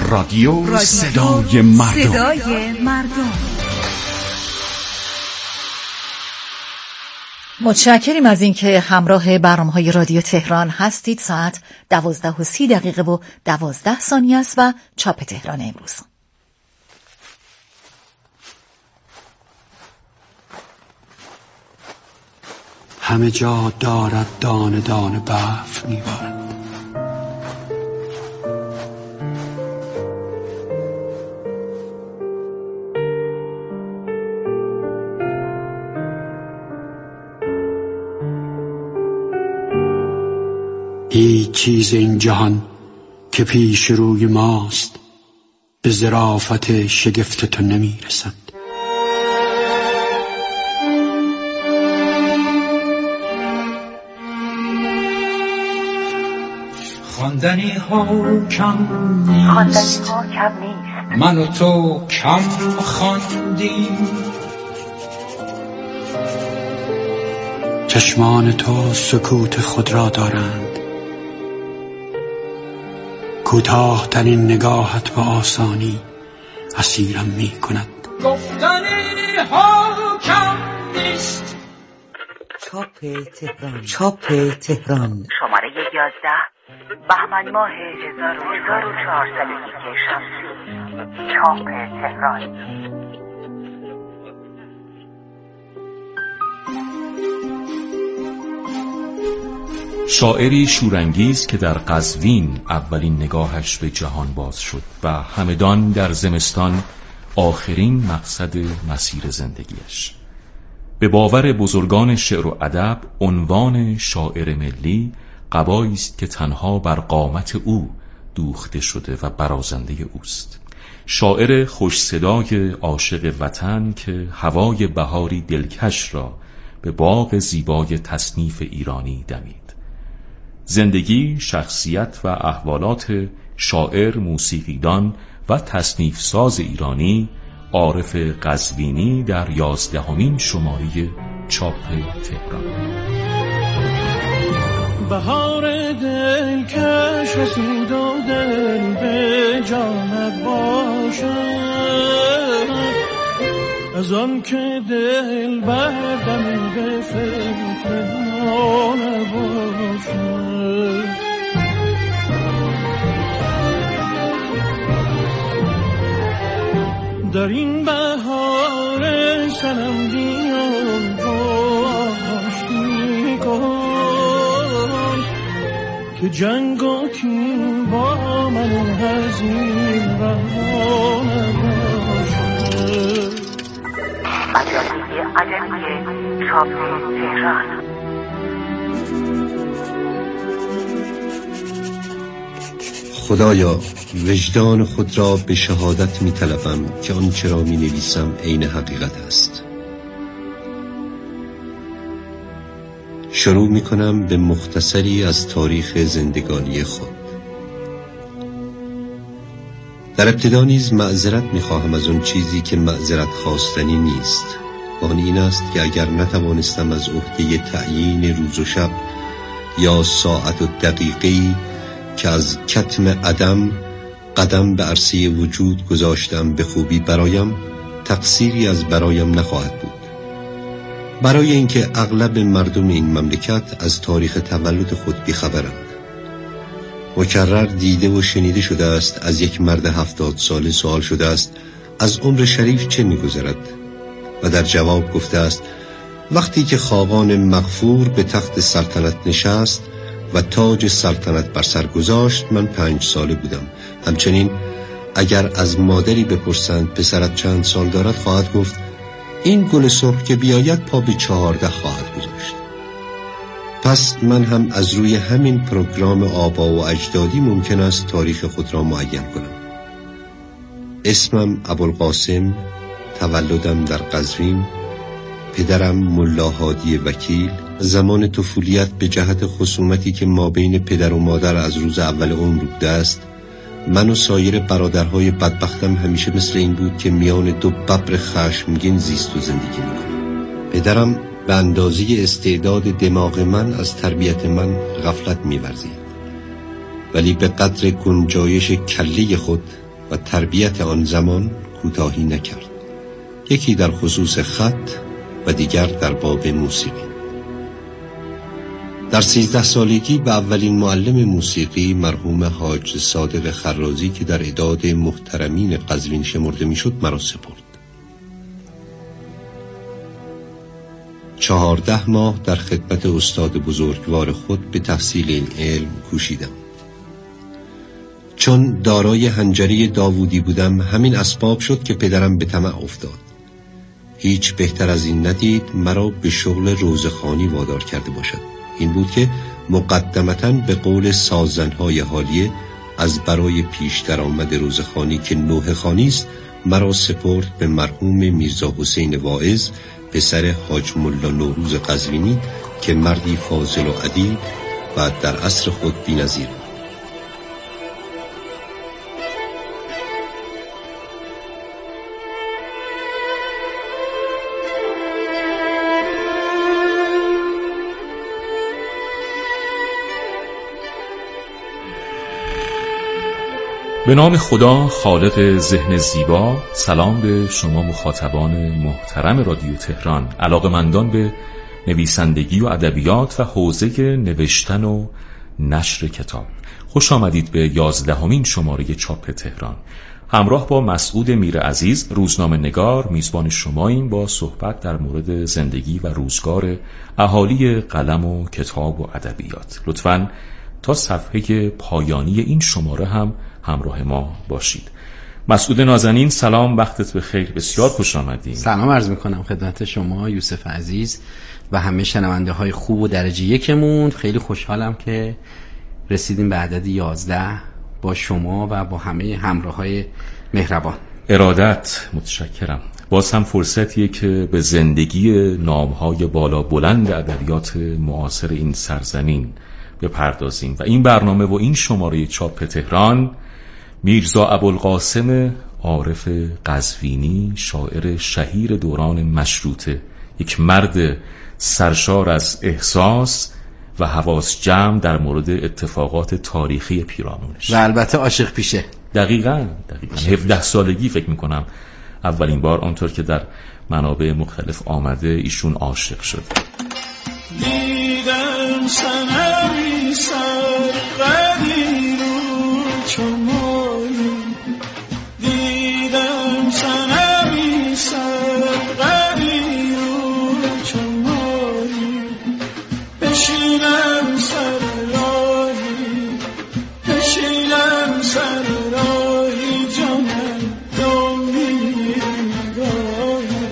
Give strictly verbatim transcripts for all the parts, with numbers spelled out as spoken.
رادیو, رادیو صدای مردم, صدای مردم. متشکریم از اینکه همراه برنامه‌های رادیو تهران هستید. ساعت دوازده و سی دقیقه و دوازده ثانیه است و چاپ تهران امروز. همه جا دارد دانه دانه برف میبارد. هیچ چیز این جهان که پیش روی ماست به ظرافت شگفت تو نمی رسد. خواندنی ها کم نیست، من و تو کم خواندیم. چشمان تو سکوت خود را دارند، کوتاه ترین نگاهت به آسانی اسیرم می کند. گفتنی ها کم نیست. چاپ تهران، چاپ تهران، شماره یازده، بهمن ماه هزار و چهارصد و یک شمسی. چاپ تهران. شاعری شورانگیز که در قزوین اولین نگاهش به جهان باز شد و همدان در زمستان آخرین مقصد مسیر زندگیش. به باور بزرگان شعر و ادب عنوان شاعر ملی قبایی است که تنها بر قامت او دوخته شده و برازنده اوست. شاعر خوش صدای عاشق وطن که هوای بهاری دلکش را به باغ زیبای تصنیف ایرانی دمید. زندگی، شخصیت و احوالات شاعر، موسیقیدان و تصنیف ساز ایرانی عارف قزوینی در یازدهمین شماره چاپ تهران. بهار دلکش رسید و دل به جانت باشد، از آن که دل بردم به فکر آن باشد. در این بهار سنم بیان باشی کن که جنگ و کین با من هزین روان باشد. مجازی عجمی چاپ تهران. خدایا، وجدان خود را به شهادت می طلبم که آنچه را می نویسم عین حقیقت است. شروع می کنم به مختصری از تاریخ زندگانی خود. در ابتدا نیز معذرت می خواهم از اون چیزی که معذرت خواستنی نیست. آن این است که اگر نتوانستم از عهده تعیین روز و شب یا ساعت و دقیقه‌ای که از کتم عدم قدم به عرصه وجود گذاشتم به خوبی برایم، تقصیری از برایم نخواهد بود. برای اینکه اغلب مردم این مملکت از تاریخ تولد خود بیخبرند. مکرر دیده و شنیده شده است از یک مرد هفتاد ساله سوال شده است از عمر شریف چه می‌گذرد؟ و در جواب گفته است وقتی که خاقان مغفور به تخت سلطنت نشست و تاج سلطنت بر سر گذاشت من پنج ساله بودم. همچنین اگر از مادری بپرسند پسرت چند سال دارد خواهد گفت این گل سرخ که بیاید پا به چهارده خواهد گذاشت. پس من هم از روی همین پروگرام آبا و اجدادی ممکن است تاریخ خود را معین کنم. اسمم ابوالقاسم، تولدم در قزوین، پدرم ملا هادی وکیل. زمان طفولیت به جهت خصومتی که ما بین پدر و مادر از روز اول عمر بوده است، من و سایر برادرهای بدبختم همیشه مثل این بود که میان دو ببر خشمگین زیست و زندگی میکنم. پدرم به اندازه استعداد دماغ من از تربیت من غفلت می‌ورزید، ولی به قدر گنجایش کله خود و تربیت آن زمان کوتاهی نکرد، یکی در خصوص خط و دیگر در باب موسیقی. در سیزده سالگی به اولین معلم موسیقی مرحوم حاج صادق خرازی که در اعداد محترمین قزوین شمرده میشد مرا سپرد. چهارده ماه در خدمت استاد بزرگوار خود به تحصیل این علم کوشیدم. چون دارای حنجره داوودی بودم، همین اسباب شد که پدرم به طمع افتاد. هیچ بهتر از این ندید مرا به شغل روزخوانی وادار کرده باشد. این بود که مقدمتاً به قول سازنهای حالیه از برای پیش درآمد روزخوانی که نوحه خوانی است مرا سپرد به مرحوم میرزا حسین واعظ، پسر حاج ملا نوروز قزوینی که مردی فاضل و ادیب و در عصر خود بی‌نظیر بود. به نام خدا خالق ذهن زیبا. سلام به شما مخاطبان محترم رادیو تهران، علاقه‌مندان به نویسندگی و ادبیات و حوزه نوشتن و نشر کتاب. خوش آمدید به یازدهمین شماره چاپ تهران. همراه با مسعود میرعزیز، روزنامه نگار، میزبان شماییم با صحبت در مورد زندگی و روزگار اهالی قلم و کتاب و ادبیات. لطفاً تا صفحه پایانی این شماره هم همراه ما باشید. مسعود نازنین، سلام، وقتت بخیر، بسیار خوش آمدید. سلام عرض میکنم خدمت شما یوسف عزیز و همه شنونده های خوب و درجه یکمون. خیلی خوشحالم که رسیدیم به عدد یازده با شما و با همه همراه های مهربان. ارادت، متشکرم. باز هم فرصتیه که به زندگی نامهای بالا بلند ادبیات معاصر این سرزمین بپردازیم و این برنامه و این شماره چاپ تهران میرزا ابوالقاسم عارف قزوینی، شاعر شهیر دوران مشروطه، یک مرد سرشار از احساس و حواس جمع در مورد اتفاقات تاریخی پیرامونش و البته عاشق پیشه. دقیقاً دقیقاً هفده سالگی فکر میکنم اولین بار آنطور که در منابع مختلف آمده ایشون عاشق شد. دیدم سنمی سر قدی رو چمایی، دیدم سنمی سر قدی رو چمایی، بشینم سر راهی، بشینم سر راهی، جانم دمی نگاهم.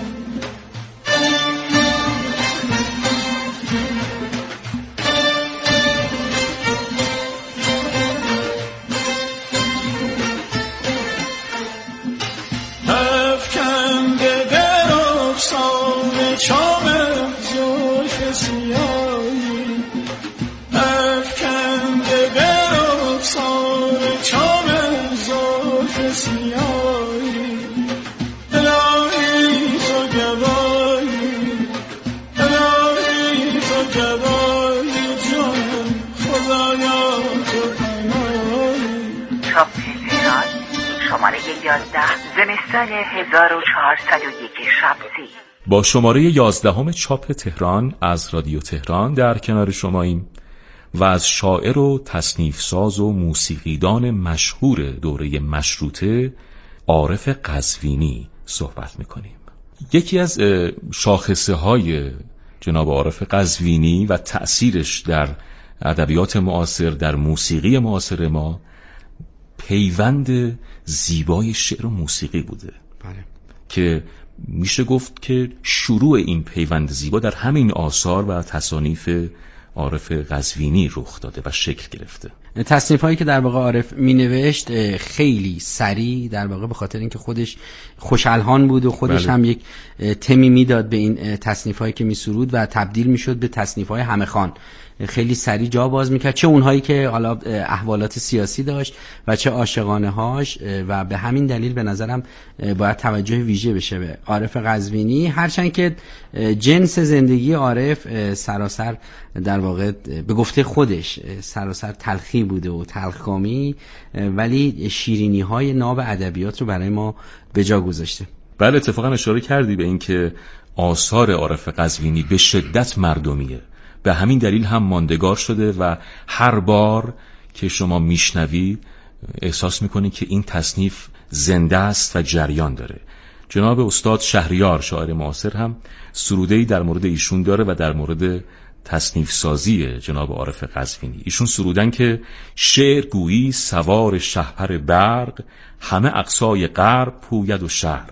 شماره یازده، زمستان هزار و چهارصد و یک شمسی. با شماره یازدهم چاپ تهران از رادیو تهران در کنار شماییم و از شاعر و تصنیف ساز و موسیقیدان مشهور دوره مشروطه عارف قزوینی صحبت میکنیم. یکی از شاخصه های جناب عارف قزوینی و تأثیرش در ادبیات معاصر، در موسیقی معاصر ما، پیوند زیبای شعر و موسیقی بوده. بله. که میشه گفت که شروع این پیوند زیبا در همین آثار و تصانیف عارف قزوینی رخ داده و شکل گرفته. تصنیف هایی که در واقع عارف می نوشت خیلی سریع، در واقع به خاطر اینکه خودش خوشالهان بود و خودش بله. هم یک تمی میداد به این تصنیف هایی که می سرود و تبدیل می شد به تصنیف های همه خوان. خیلی سریع جا باز میکرد، چه اونهایی که حالا احوالات سیاسی داشت و چه عاشقانه هاش، و به همین دلیل به نظرم باید توجه ویژه بشه به عارف قزوینی، هرچند که جنس زندگی عارف سراسر در واقع به گفته خودش سراسر تلخی بوده و تلخکامی، ولی شیرینی های ناب ادبیات رو برای ما به جا گذاشته. بله، اتفاقا اشاره کردی به این که آثار عارف قزوینی به شدت مردمیه، به همین دلیل هم ماندگار شده و هر بار که شما میشنوید احساس میکنید که این تصنیف زنده است و جریان داره. جناب استاد شهریار شاعر معاصر هم سروده‌ای در مورد ایشون داره و در مورد تصنیف سازی جناب عارف قزوینی. ایشون سرودن که شعر گویی سوار شهپر برق، همه اقصای غرب پوید و شرق.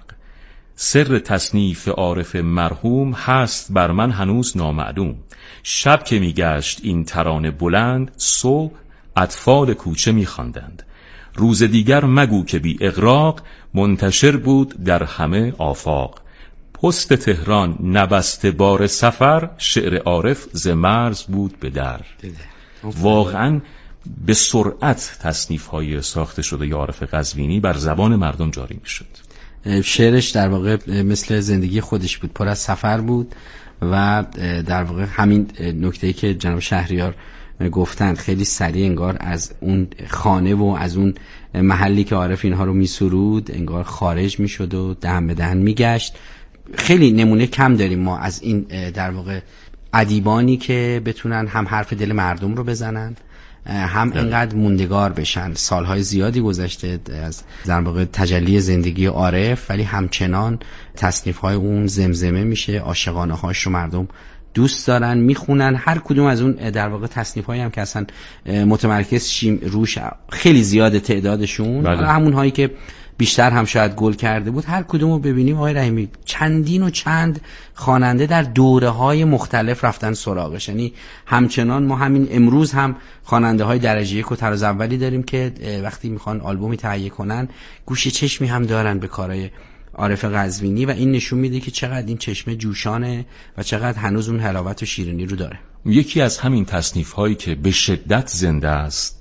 سر تصنیف عارف مرحوم هست بر من هنوز نامعلوم. شب که میگشت این ترانه بلند، صبح اطفال کوچه میخواندند. روز دیگر مگو که بی اغراق، منتشر بود در همه آفاق. پست تهران نبسته بار سفر، شعر عارف ز مرز بود به در. واقعا به سرعت تصنیف های ساخته شده ی عارف قزوینی بر زبان مردم جاری می شد. شعرش در واقع مثل زندگی خودش بود، پر از سفر بود و در واقع همین نکته‌ای که جناب شهریار گفتند خیلی سریع انگار از اون خانه و از اون محلی که عارف اینها رو می سرود انگار خارج می شد و دهن به دهن می گشت. خیلی نمونه کم داریم ما از این در واقع ادیبانی که بتونن هم حرف دل مردم رو بزنن، هم اینقدر موندگار بشن. سالهای زیادی گذشته از در واقع تجلی زندگی عارف، ولی همچنان تصنیف‌های اون زمزمه میشه، عاشقانه هاش رو مردم دوست دارن میخونن. هر کدوم از اون در واقع تصنیف‌هایی هم که اصلا متمرکز شیم روش خیلی زیاده تعدادشون، حالا همون هایی که بیشتر هم شاید گل کرده بود، هر کدوم رو ببینیم آقای رحیمی چندین و چند خواننده در دوره‌های مختلف رفتن سراغش. یعنی همچنان ما همین امروز هم خواننده های درجه یک و طراز اولی داریم که وقتی میخوان آلبومی تهیه کنن گوش چشمی هم دارن به کارهای عارف قزوینی و این نشون میده که چقدر این چشمه جوشانه و چقدر هنوز اون حلاوت و شیرینی رو داره. یکی از همین تصنیف هایی که به شدت زنده است،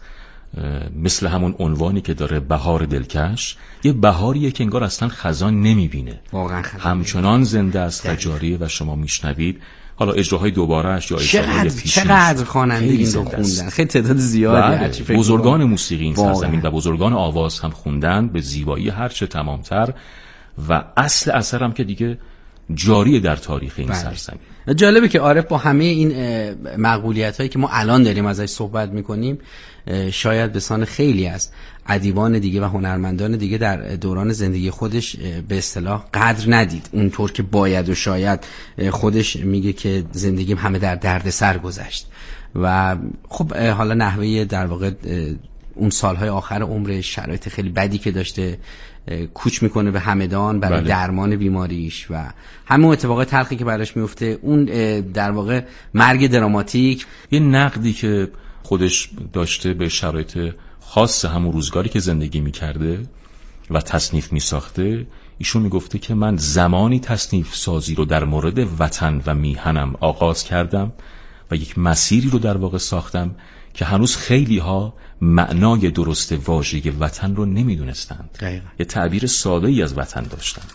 مثل همون عنوانی که داره بهار دلکش، یه بهاریه که انگار اصلا خزان نمیبینه، واقعا همچنان زنده است و جاریه و شما میشنوید. حالا اجراهای دوبارهش یا اجراهای پیشین چقدر خواننده این رو خوندن، خیلی تعداد زیادی. بزرگان موسیقی این سرزمین و بزرگان آواز هم خوندن به زیبایی هرچه تمامتر و اصل اثر هم که دیگه جاریه در تاریخ این سرزمین. جالبه که عارف با همه این مقبولیت هایی که ما الان داریم ازش صحبت میکنیم، شاید به سان خیلی از ادیبان دیگه و هنرمندان دیگه در دوران زندگی خودش به اصطلاح قدر ندید اونطور که باید و شاید. خودش میگه که زندگیم همه در درد سر گذشت و خب حالا نحوه در واقع اون سالهای آخر عمرش، شرایط خیلی بدی که داشته، کوچ میکنه به همدان برای بله. درمان بیماریش و همون اتفاقات تلخی که براش میفته، اون در واقع مرگ دراماتیک. یه نقدی که خودش داشته به شرایط خاص همون روزگاری که زندگی میکرده و تصنیف میساخته، ایشون میگفته که من زمانی تصنیف سازی رو در مورد وطن و میهنم آغاز کردم و یک مسیری رو در واقع ساختم که هنوز خیلی ها معنای درست واژه وطن رو نمیدونستند. دقیقا. یه تعبیر ساده ای از وطن داشتند.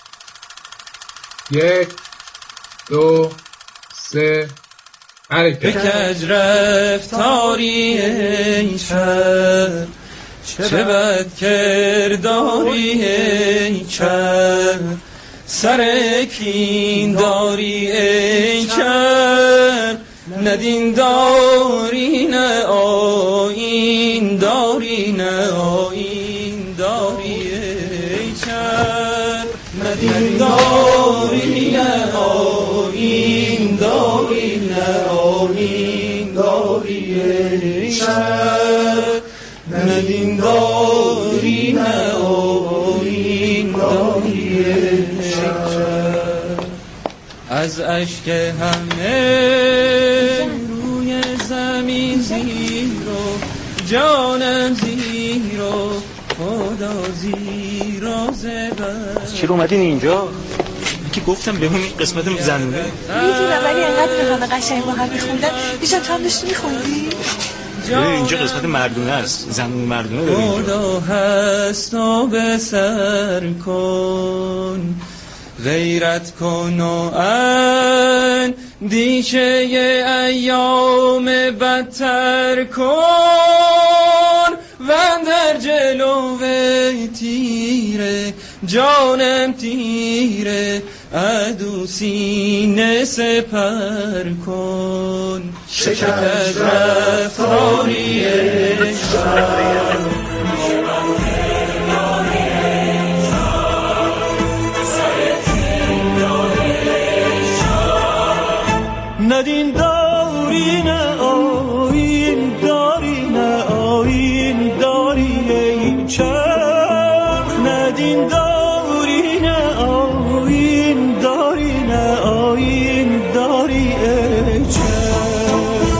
یک دو سه حرکت. به کج رفتاری ای شهر، چه بد کرداری ای شهر، سر کین داری ای شهر، ندین داری نه آیین داری نه آیین داری ای شهر، ندین داری نه آیین داری نه آیین داری ای شهر، ندین داری نه آیین داری ای شهر. از اشک همه روی زمین زیرو، جانم زیرو، خدا زیرو زبر. چرا اومدین اینجا؟ که گفتم بهمون این قسمت زنونه میدونم، ولی انقدر به همه قشنگ با هم میخوندن. بیشتر تو هم داشتی میخوندی؟ اینجا قسمت مردونه است، زنون مردونه داریم اینجا. خدا هست و به سر کن، غیرت کن و اندیشه ایام بدتر کن. من در جلو تیره جانم تیره عدو سینه سپر کن شکست رفتاری عشق ندین داری نه آیین داری نه آیین داری ای چرخ ندین داری نه آیین داری نه آیین داری ای چرخ.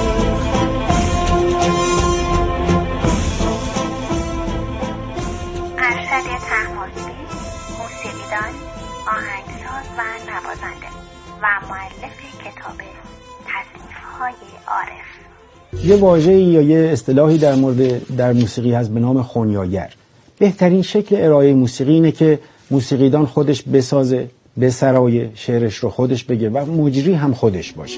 ارشد طهماسبی، موسیقیدان، آهنگساز و نوازنده و مؤلف کتاب تصنیف‌های عارف. یه واژه‌ای یا یه اصطلاحی در مورد در موسیقی هست به نام خنیاگر. بهترین شکل ارائه موسیقی اینه که موسیقیدان خودش بسازه، بسرایه، شعرش رو خودش بگه و مجری هم خودش باشه.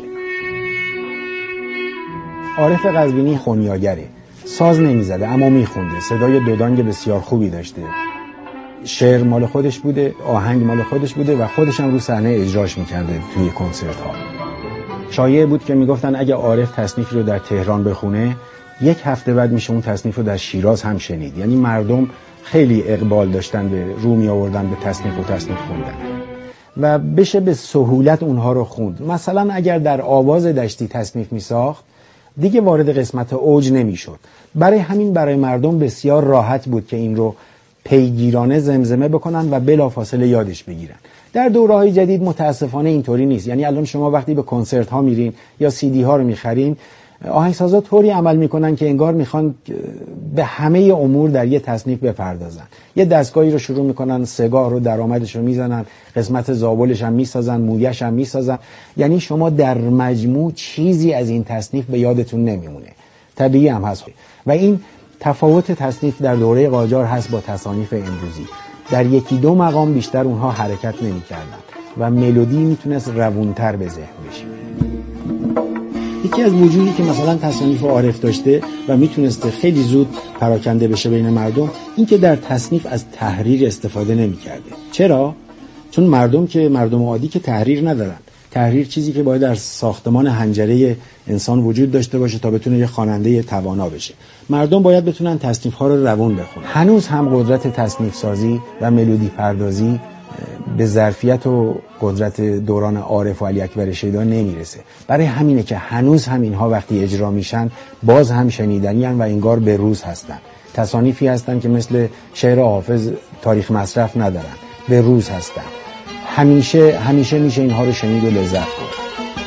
عارف قزوینی خنیاگره. ساز نمیزده اما میخونده، صدای دودانگ بسیار خوبی داشته، شعر مال خودش بوده، آهنگ مال خودش بوده و خودش هم رو صحنه اجراش میکرده توی کنسرت ها. شایعه بود که میگفتن اگه عارف تصنیف رو در تهران بخونه یک هفته بعد میشه اون تصنیف رو در شیراز هم شنید. یعنی مردم خیلی اقبال داشتن به رو می آوردن به تصنیف و تصنیف خوندن و بشه به سهولت اونها رو خوند. مثلا اگر در آواز دشتی تصنیف میساخت دیگه وارد قسمت اوج نمیشد. برای همین برای مردم بسیار راحت بود که این رو پیگیرانه زمزمه بکنن و بلافاصله یادش بگیرن. در دوره‌های جدید متاسفانه اینطوری نیست. یعنی الان شما وقتی به کنسرت ها میرین یا سی دی ها رو میخرین، آهنگسازا طوری عمل میکنن که انگار میخوان به همه امور در یه تصنیف بپردازن. یه دستگاهی رو شروع میکنن، سگاه رو درآمدش رو میزنن، قسمت زابلش هم میسازن، مویش هم میسازن. یعنی شما در مجموع چیزی از این تصنیف به یادتون نمیمونه. طبیعی هم هست و این تفاوت تصنیف در دوره قاجار هست با تصانیف امروزی. در یکی دو مقام بیشتر اونها حرکت نمی کردن و ملودی میتونست روونتر به ذهن بشه. یکی از وجودی که مثلا تصانیف عارف داشته و میتونسته خیلی زود پراکنده بشه بین مردم، این که در تصنیف از تحریر استفاده نمی کرده. چرا؟ چون مردم که مردم عادی که تحریر ندارن. تحریر چیزی که باید در ساختمان حنجره انسان وجود داشته باشه تا بتونه یه خواننده توانا بشه. مردم باید بتونن تصنیف ها رو روون بخونن. هنوز هم قدرت تصنیف سازی و ملودی پردازی به ظرفیت و قدرت دوران عارف و علی اکبر شیدا نمیرسه. برای همینه که هنوز هم اینها وقتی اجرا میشن باز هم شنیدنی هن و انگار به روز هستن. تصانیفی هستن که مثل شعر حافظ تاریخ مصرف ندارن، به روز هستن. همیشه همیشه میشه اینها رو شنید و لذت برد.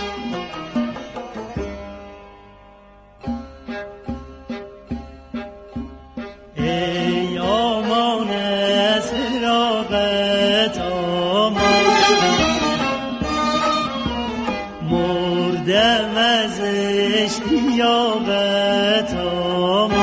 ای آمان از فراقت آمان، مردم از اشتیاقت آمان،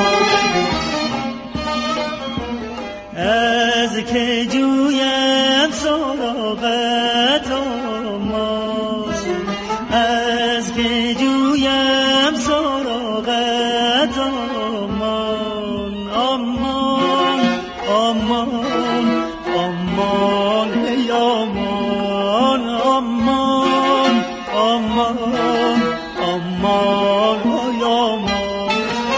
از که جویم سراغت آمان، از که جویم سراغت آمان، آمان آمان آمان ای آمان، آمان آمان آمان ای آمان.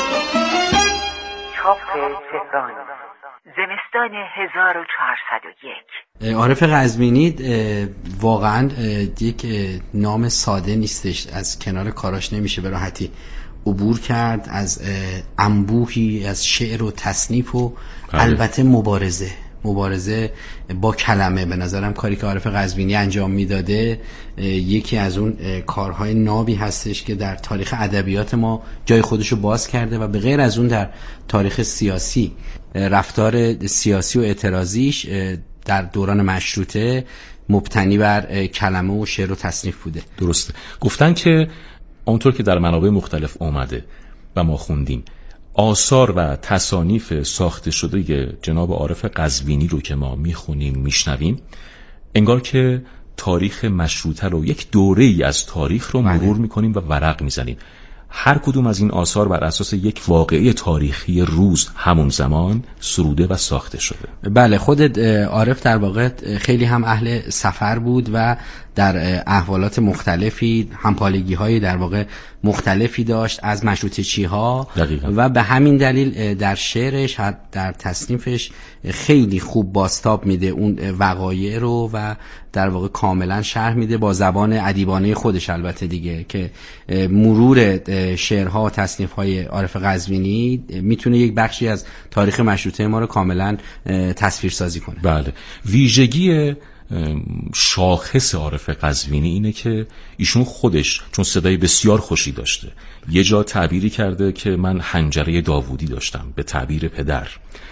چاپ تهران، زمستان هزار و چهارصد و یک. عارف قزوینی واقعا یک نام ساده نیستش. از کنار کاراش نمیشه به راحتی عبور کرد، از انبوهی از شعر و تصنیف و بله. البته مبارزه مبارزه با کلمه. به نظرم کاری که عارف قزوینی انجام میداده یکی از اون کارهای نابی هستش که در تاریخ ادبیات ما جای خودشو باز کرده و به غیر از اون در تاریخ سیاسی، رفتار سیاسی و اعتراضیش در دوران مشروطه مبتنی بر کلمه و شعر و تصنیف بوده. درسته. گفتن که اونطور که در منابع مختلف اومده و ما خوندیم، آثار و تصانیف ساخته شده جناب عارف قزوینی رو که ما میخونیم میشنویم، انگار که تاریخ مشروطه رو، یک دوره ای از تاریخ رو مرور میکنیم و ورق میزنیم. هر کدوم از این آثار بر اساس یک واقعه تاریخی روز همون زمان سروده و ساخته شده. بله، خودت عارف در واقع خیلی هم اهل سفر بود و در احوالات مختلفی همپالگی های در واقع مختلفی داشت از مشروطه چی‌ها و به همین دلیل در شعرش در تصنیفش خیلی خوب بازتاب میده اون وقایع رو و در واقع کاملا شرح میده با زبان ادیبانه خودش البته دیگه، که مرور شعرها و تصنیف‌های عارف قزوینی میتونه یک بخشی از تاریخ مشروطه ما رو کاملا تصویرسازی کنه. بله، ویژگی شاخص عارف قزوینی اینه که ایشون خودش چون صدای بسیار خوشی داشته، یه جا تعبیری کرده که من حنجره داوودی داشتم به تعبیر پدر،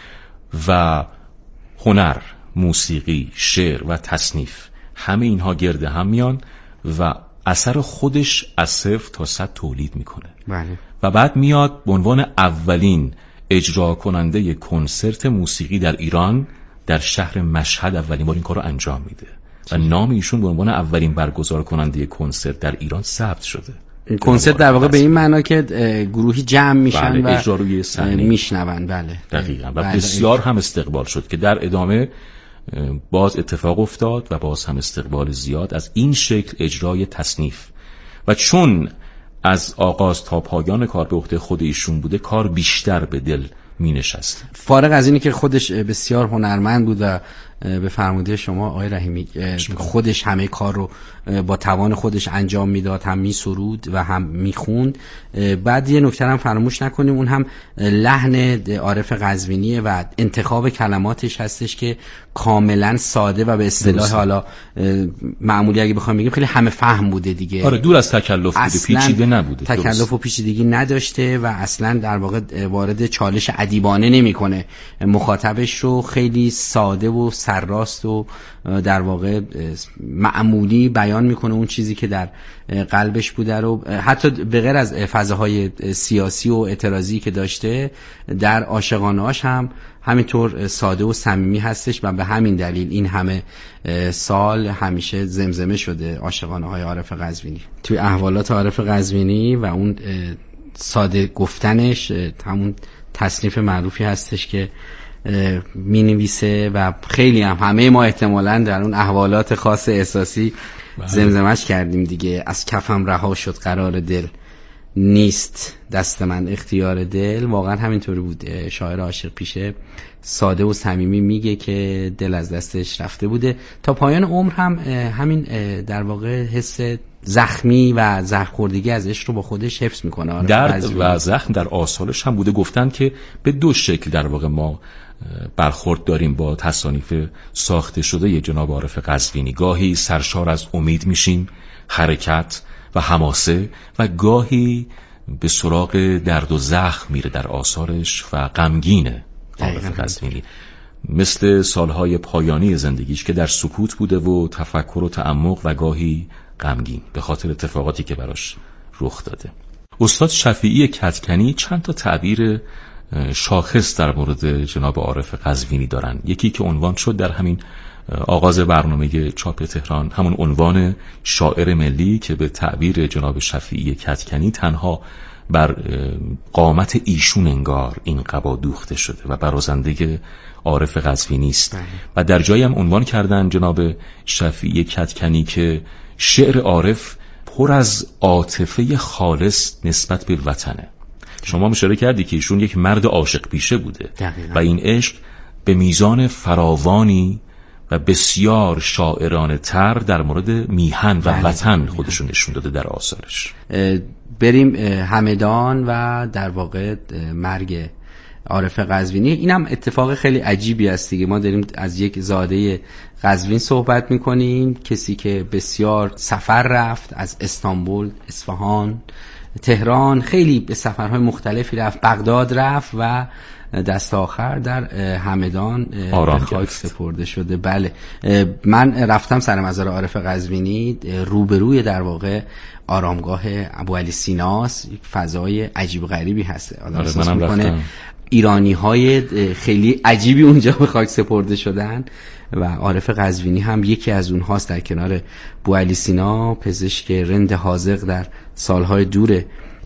و هنر، موسیقی، شعر و تصنیف همه اینها گرد هم میان و اثر خودش از صفر تا صد تولید میکنه. بله. و بعد میاد به عنوان اولین اجرا کننده کنسرت موسیقی در ایران در شهر مشهد اولین بار این کار رو انجام میده و نام ایشون به عنوان اولین برگزار کننده کنسرت در ایران ثبت شده. کنسرت در واقع به این معنا که گروهی جمع میشن بله، و اجرا روی صحنه میشنون. بله دقیقاً. و بله. بسیار هم استقبال شد که در ادامه باز اتفاق افتاد و باز هم استقبال زیاد از این شکل اجرای تصنیف، و چون از آغاز تا پایان کار به عهده خود ایشون بوده کار بیشتر به دل می نشست. فارغ از اینی که خودش بسیار هنرمند بود و به فرموده شما آقای رحیمی خودش همه کار رو با توان خودش انجام میداد، هم می سرود و هم می خوند. بعد یه نکته هم فراموش نکنیم، اون هم لحن عارف قزوینی و انتخاب کلماتش هستش که کاملا ساده و به اصطلاح حالا معمولی اگه بخوام بگیم خیلی همه فهم بوده دیگه. آره، دور از تکلف بوده، پیچیده نبوده، تکلف و پیچیدگی نداشته و اصلا در واقع وارد چالش ادیبانه نمیکنه، مخاطبش رو خیلی ساده و سرراست و در واقع معمولی بیان میکنه اون چیزی که در قلبش بوده رو، حتی به غیر از فضاهای سیاسی و اعتراضی که داشته در عاشقانه‌اش هم همینطور ساده و صمیمی هستش و به همین دلیل این همه سال همیشه زمزمه شده عاشقانه‌های عارف قزوینی. توی احوالات عارف قزوینی و اون ساده گفتنش همون تصنیف معروفی هستش که می نویسه و خیلی هم همه ما احتمالاً در اون احوالات خاص احساسی زمزمش کردیم دیگه. از کفم رها شد قرار دل، نیست دست من اختیار دل. واقعا همینطوری بود. شاعر عاشق پیشه ساده و صمیمی میگه که دل از دستش رفته بوده. تا پایان عمر هم همین در واقع حس زخمی و زخم‌خوردگی ازش رو با خودش حفظ میکنه. درد و زخم در آثارش هم بوده. گفتن که به دو شکل در واقع ما برخورد داریم با تصانیف ساخته شده جناب عارف قزوینی. گاهی سرشار از امید میشیم، حرکت و حماسه، و گاهی به سراغ درد و زخم میره در آثارش و غمگینه عارف قزوینی، مثل سالهای پایانی زندگیش که در سکوت بوده و تفکر و تعمق و گاهی غمگین به خاطر اتفاقاتی که براش رخ داده. استاد شفیعی کدکنی چند تا تعبیر شاخص در مورد جناب عارف قزوینی دارن. یکی که عنوان شد در همین آغاز برنامه چاپ تهران، همون عنوان شاعر ملی که به تعبیر جناب شفیعی کدکنی تنها بر قامت ایشون انگار این قبا دوخته شده و برازنده عارف قزوینی است. و در جایی هم عنوان کردن جناب شفیعی کدکنی که شعر عارف پر از عاطفه خالص نسبت به وطنه. شما اشاره کردی که ایشون یک مرد عاشق پیشه بوده دقیقا. و این عشق به میزان فراوانی و بسیار شاعرانه تر در مورد میهن و بله. وطن خودشون نشون داده در آثارش. بریم همدان و در واقع مرگ عارف قزوینی. اینم اتفاق خیلی عجیبی است دیگه. ما داریم از یک زاده قزوین صحبت میکنیم، کسی که بسیار سفر رفت، از استانبول، اصفهان، تهران، خیلی به سفرهای مختلفی رفت، بغداد رفت و دست آخر در همدان به خاک سپرده شده. بله، من رفتم سر مزار عارف قزوینی، روبروی در واقع آرامگاه ابوعلی سیناست. یک فضای عجیب غریبی هست. آدم احساس میکنه ایرانی های خیلی عجیبی اونجا به خاک سپرده شدن و عارف قزوینی هم یکی از اونهاست. در کنار بوعلی سینا، پزشک رند حاذق در سالهای دور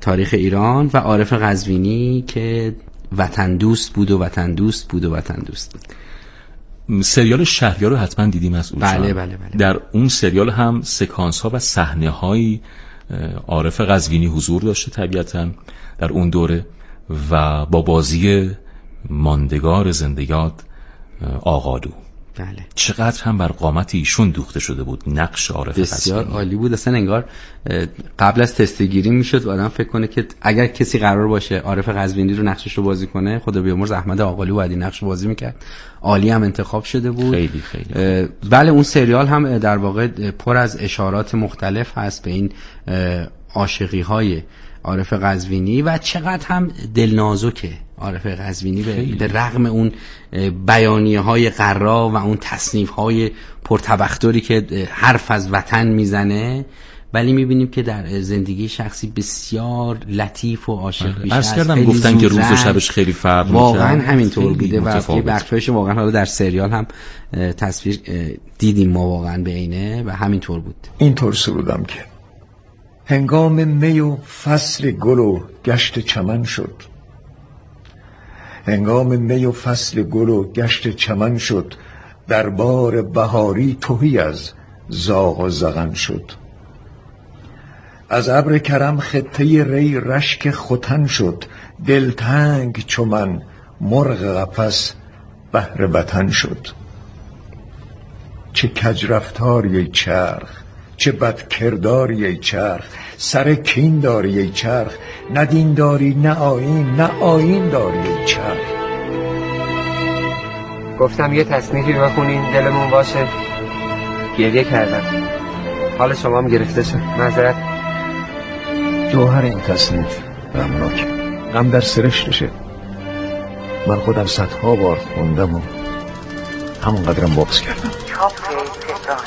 تاریخ ایران و عارف قزوینی که وطن دوست بود و وطن دوست بود و وطن دوست بود. سریال شهریار رو حتما دیدیم از بله بله بله. در اون سریال هم سکانس ها و صحنه های عارف قزوینی حضور داشته طبیعتا در اون دوره و با بازی ماندگار زنده یاد آقالو. بله. چقدر هم بر قامت ایشون دوخته شده بود نقش عارف قزوینی. بسیار عالی بود. اصلا انگار قبل از تست گیری میشد آدم فکر کنه که اگر کسی قرار باشه عارف قزوینی رو نقشش رو بازی کنه، خدا بیامرز احمد آقالو بعد این نقش بازی میکرد. عالی هم انتخاب شده بود. خیلی خیلی. بله اون سریال هم در واقع پر از اشارات مختلف هست به این عاشقی های عارف قزوینی و چقدر هم دلنازکه عارف قزوینی به, به رغم اون بیانیه های قرا و اون تصنیف های پرتبختری که حرف از وطن میزنه، ولی میبینیم که در زندگی شخصی بسیار لطیف و عاشق بیش است. کردم گفتن که روز و شبش خیلی فرق میکنه. واقعا همینطور بوده و یه بخشایش واقعا حالا در سریال هم تصویر دیدیم ما واقعا به عینه و همینطور بود. اینطور سرودم که هنگام می و فصل گل و گشت چمن شد، هنگام می و فصل گل و گشت چمن شد، در بار بهاری تهی از زاغ و زغن شد. از ابر کرم خطه ری رشک ختن شد، دلتنگ چو من مرغ قفس بهر وطن شد. چه کج رفتاری ای چرخ، چه بد کرداری ای چرخ، سر کین داری ای چرخ، نه دین داری نه آیین، نه آیین داری ای چرخ. گفتم یه تصنیفی بخونین دلمون باشه، گریه کردم. حال شما هم گرفته شد، معذرت. جوهر این تصنیف غمناکه، غم در سرشتشه. من خودم صدها بار خوندم و همون قدرم باز کردم. چاپ تهران.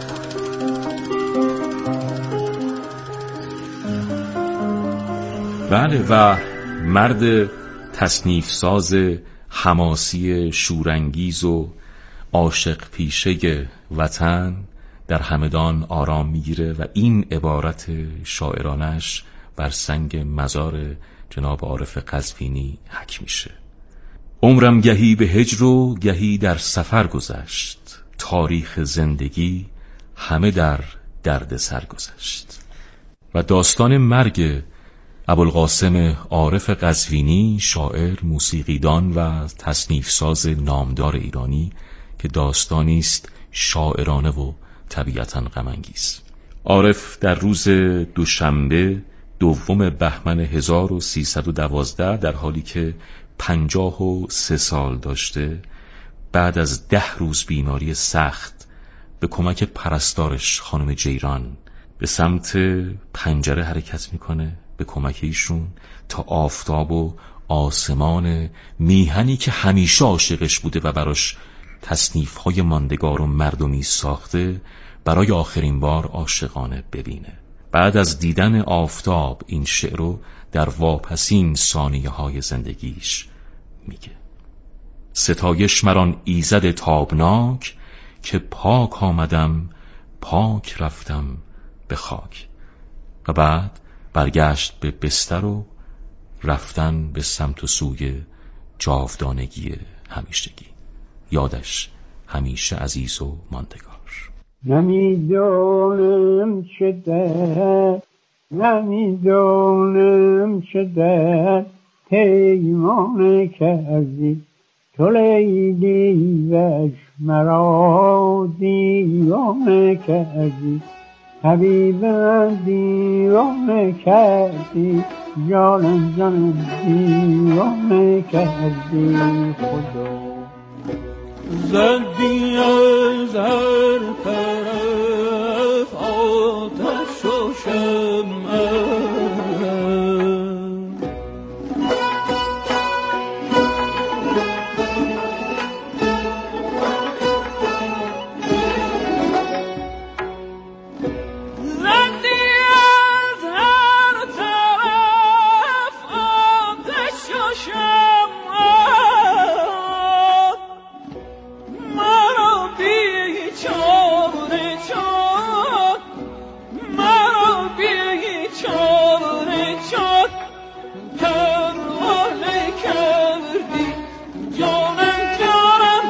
بله و مرد تصنیف ساز حماسی شورانگیز و عاشق پیشه وطن در همدان آرام میگیره و این عبارت شاعرانش بر سنگ مزار جناب عارف قزوینی حک میشه: عمرم گهی به هجر و گهی در سفر گذشت، تاریخ زندگی همه در درد سر گذشت. و داستان مرگ ابوالقاسم عارف قزوینی، شاعر، موسیقیدان و تصنیف ساز نامدار ایرانی، که داستانی است شاعرانه و طبیعتاً غم انگیز. عارف در روز دوشنبه دوم بهمن هزار و سیصد و دوازده در حالی که پنجاه و سه سال داشته، بعد از ده روز بیماری سخت به کمک پرستارش خانم جیران به سمت پنجره حرکت میکنه، به کمک ایشون تا آفتاب و آسمان میهنی که همیشه عاشقش بوده و براش تصنیف‌های ماندگار و مردمی ساخته برای آخرین بار عاشقانه ببینه. بعد از دیدن آفتاب این شعر رو در واپسین ثانیه‌های زندگیش میگه: ستایش مران ایزد تابناک، که پاک آمدم پاک رفتم به خاک. و بعد برگشت به بستر و رفتن به سمت و سوی جاودانگی همیشگی. یادش همیشه عزیز و ماندگار. نمیدونم چه در نمیدونم چه در پیمان کردی، تو لیلی وش مرا دیوانه کردی، حبیبم دیوانه کردی، جانم جانم دیوانه کردی. خدا زدی از هر